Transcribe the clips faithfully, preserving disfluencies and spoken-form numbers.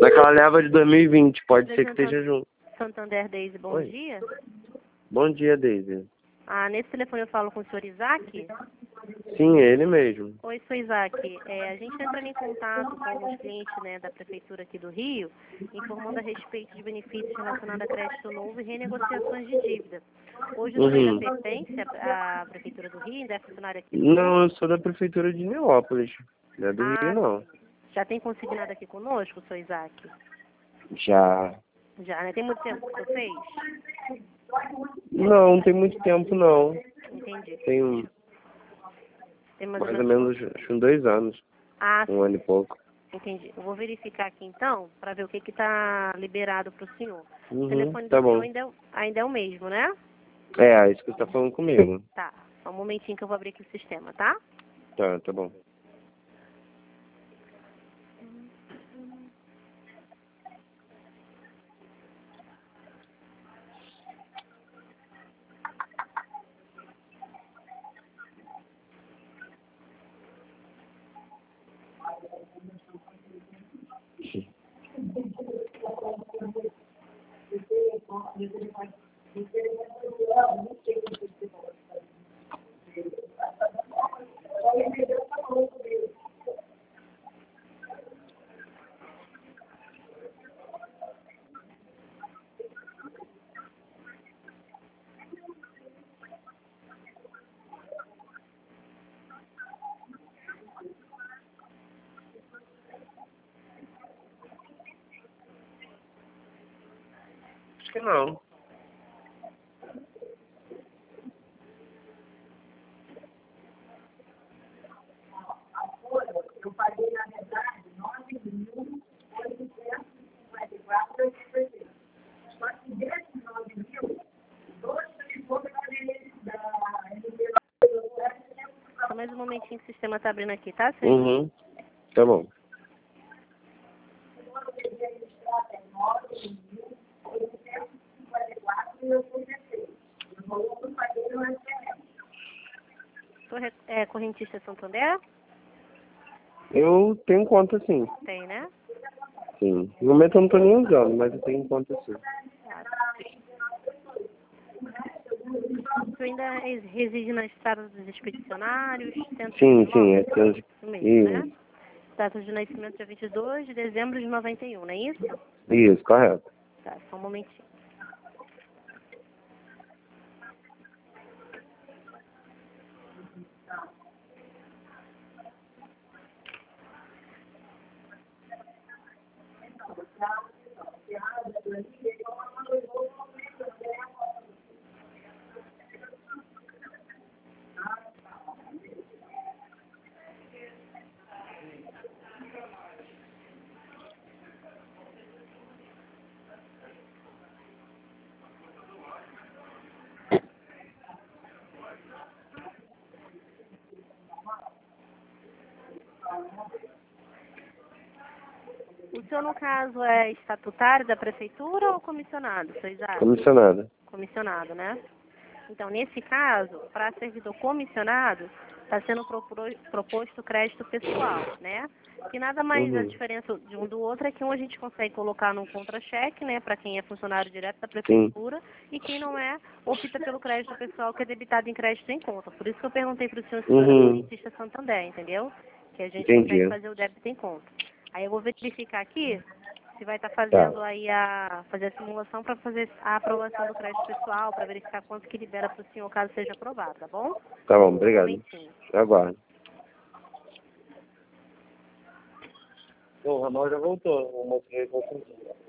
Naquela leva de dois mil e vinte, pode ser que esteja junto. Santander, Deise, bom Oi. dia. Bom dia, Deise. Ah, nesse telefone eu falo com o senhor Isaac? Sim, é ele mesmo. Oi, senhor Isaac. É, a gente está entrando em contato com os clientes, né, da Prefeitura aqui do Rio, informando a respeito de benefícios relacionados a crédito novo e renegociações de dívida. Hoje o senhor Uhum. ainda pertence à, à Prefeitura do Rio, ainda é funcionário aqui do Não, Rio? eu sou da Prefeitura de Neópolis. Não é do Ah, Rio, não. já tem consignado aqui conosco, senhor Isaac? Já. Já, né? Tem muito tempo que o senhor fez? Não, tem muito tempo, não. Entendi. Tem um, Tem mais, mais ou menos, acho que uns dois anos. Ah, Um ano e pouco. entendi. Eu vou verificar aqui então, para ver o que que está liberado para o senhor. Uhum, O telefone tá do senhor bom. ainda é, o- ainda é o mesmo, né? É, isso que você tá falando comigo. Tá. Só um momentinho que eu vou abrir aqui o sistema, tá? Tá, tá bom. Acho que não. Só mais um momentinho que o sistema tá abrindo aqui, tá, senhor? Uhum, tá bom. Sou re- é, correntista Santander? Eu tenho conta sim. Tem, né? Sim. No momento eu não tô nem usando, mas eu tenho conta sim. O senhor ainda res- reside na estrada dos expedicionários? Centro Sim, de sim, é Nova? trans... Isso mesmo, né? Isso, Data de nascimento dia vinte e dois de dezembro de noventa e um, não é isso? isso, correto. Tá, só um momentinho. O senhor, no caso, é estatutário da prefeitura ou comissionado, senhor Isaac? Comissionada. Comissionado, né? Então, nesse caso, para servidor comissionado, está sendo propro- proposto crédito pessoal, né? Que nada mais a Uhum. diferença de um do outro é que um a gente consegue colocar num contra-cheque, né? Para quem é funcionário direto da Sim. prefeitura, e quem não é, opta pelo crédito pessoal que é debitado em crédito em conta. Por isso que eu perguntei para o senhor se o senhor era Uhum. correntista Santander, entendeu? Que a gente Entendi. consegue fazer o débito em conta. Aí eu vou verificar aqui se vai estar Tá. fazendo aí a fazer a simulação para fazer a aprovação do crédito pessoal, para verificar quanto que libera para o senhor caso seja aprovado, tá bom? Tá bom, Um obrigado. momentinho. Aguardo. O Ramal já voltou. O motorista voltou.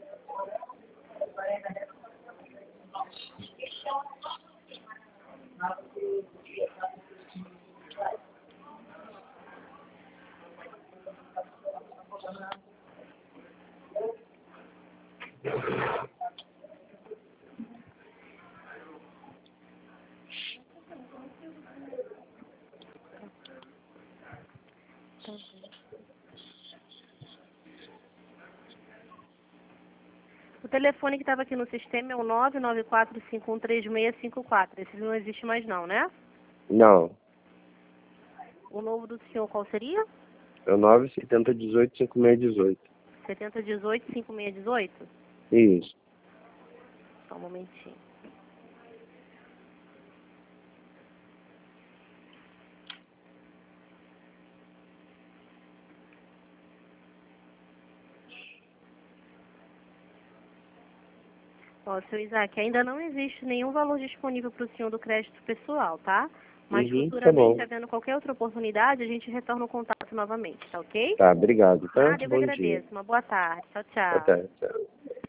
O telefone que estava aqui no sistema é o nove nove quatro cinco um três seis cinco quatro. Esse não existe mais não, né? Não. O novo do senhor qual seria? É o nove sete zero um oito cinco seis um oito. setenta dezoito, cinquenta e seis dezoito? Isso. Só um momentinho. Ó, seu Isaac, ainda não existe nenhum valor disponível para o senhor do crédito pessoal, tá? Mas Uhum, futuramente, tá havendo qualquer outra oportunidade, a gente retorna o contato novamente, tá ok? Tá, obrigado, tá? Ah, eu que Bom agradeço. dia. Uma boa tarde. Tchau, tchau. Até, tchau.